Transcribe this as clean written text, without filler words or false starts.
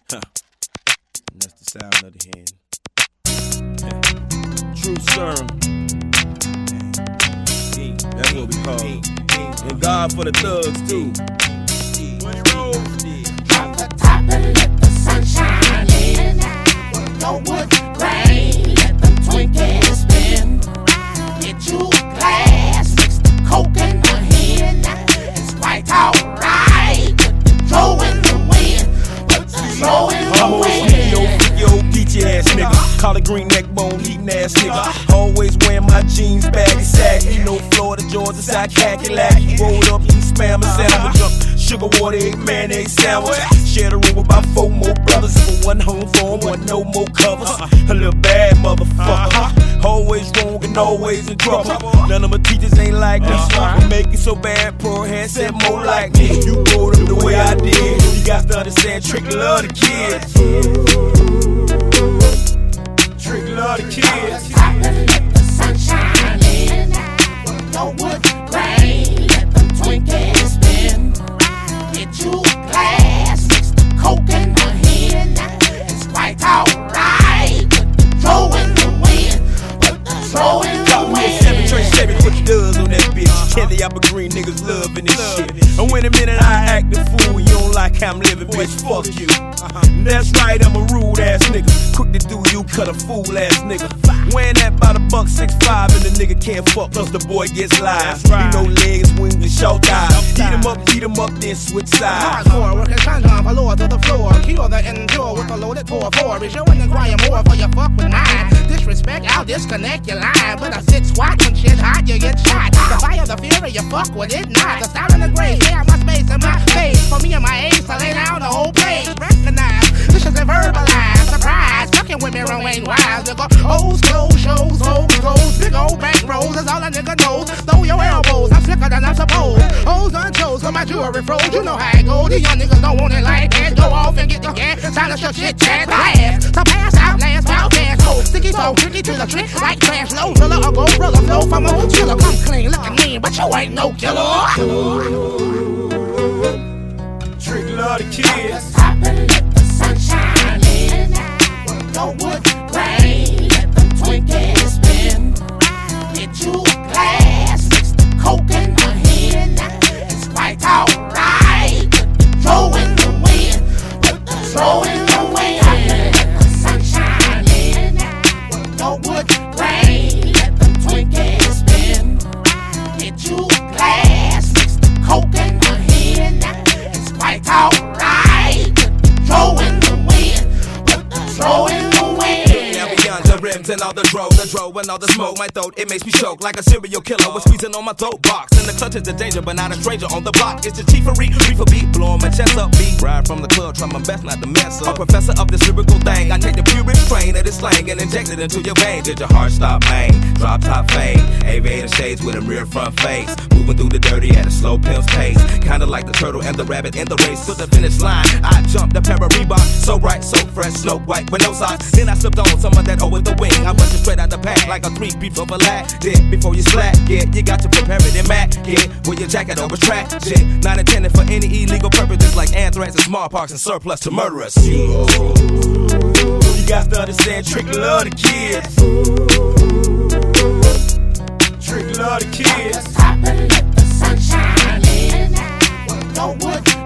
Huh. And that's the sound of the hand. True serum. That's what we call it. And God for the thugs too. Drop the top and let the sun shine in. Go wood grain, let them Twinkies spin. Get you a glass, mix the coke and the hen. It's quite alright. Put the throw in the wind. Put the throw in the wind. Yo, geeky ass nigga. Collar green neck bone, eating ass nigga. Always wearing my jeans baggy saggy. No Florida, Georgia, side khaki lackey. Rolled up, eat spam and sandwich up. Sugar water, egg, mayonnaise sandwich. Share the room with about 4 more brothers. For one home for 'em, one no more covers. A little bad motherfucker. Always wrong and always in trouble. None of my teachers ain't like me. But make it so bad, poor hand said more like me. You brought them the way I did. You got to understand, Trick love the kids. Trick love the kids. Top and let the sun shine in. Go wood grain, let them Twinkies spin. Get you a glass, mix the coke and the hen. It's quite alright. Put the throw in the wind. Put the throw in the wind. 7 Trey Chevy, put the dubs on that bitch. Kelly Apple Green niggas loving this shit. And when a minute I act the fool, you don't like how I'm living, bitch, fuck you. That's right, I'm a rude ass nigga. Quick to do you, cut a fool ass nigga. Wearing that by the $1.65 and the nigga can't fuck, plus the boy gets live. He no legs, wings, and short thighs. Heat him up, then switch sides. Hardcore, working shotgun, follow to the floor. Cure the endure with a loaded 4-4. Be showing and crying more for your fuck with mine. Disrespect, I'll disconnect your line. But I sit squat when shit hot, you get shot. The fire, the fury, you fuck with it not. The style in the grave, yeah, my space and my face. For me and my ace, I lay down the whole place. Recognize, this is a verbalized surprise. Fucking with me, wrong ain't wise. Nigga, O's clothes, shows, hoes, goes. Big old bank rolls, that's all a nigga knows. Throw your elbows, I'm slicker than I'm supposed. Hoes on shows, so my jewelry froze. You know how it goes. These young niggas don't want it like that. Go off and get your gas. Silence your shit, chat, blast. So pass out, last, foul, gas, ho. Sticky toe, tricky to the trick. Like trash, low, thriller, or go thriller. Flow from a chiller. Come clean, looking mean, but you ain't no killer. Trick love the kids. Top and let the sun shine in. Go wood grain, let them Twinkies spin. Get you a glass, mix the coke and the hen. It's quite alright. Put the throw in the wind. Put the throw in the wind. Top and let the sun shine in. Go wood grain, let them Twinkies spin. Get you a glass, mix the coke and the hen. It's quite alright. Put the throw in the wind. Put the throw in the wind. Now beyond the rims and all the dro and all the smoke. My throat, it makes me choke like a serial killer with squeezing on my throat box. And the clutch is the danger, but not a stranger on the block. It's the chiefery, reefer beat, blowing my chest up, beat. Ride from the club, try my best not to mess up. A professor of this lyrical thing, I take the purest strain of this slang and inject it into your veins. Did your heart stop, man? Drop top fade, aviator shades with a rear front face. Moving through the dirty at a slow pimp's pace. Kinda like the turtle and the rabbit in the race. To the finish line, I jumped a pair of Reebok. So bright, so fresh, snow white with no socks. Then I slipped on some of that O with the wing. I busted straight out the pack like a 3-piece overlap. Did before you slack, yeah, you got to prepare it in Mac. Yeah, with your jacket over track. Shit, not intended for any illegal purposes like anthrax and smallpox and surplus to murderers. You got to understand, Trick love the kids. Trick love the kids. Top and let the sun shine in. Go wood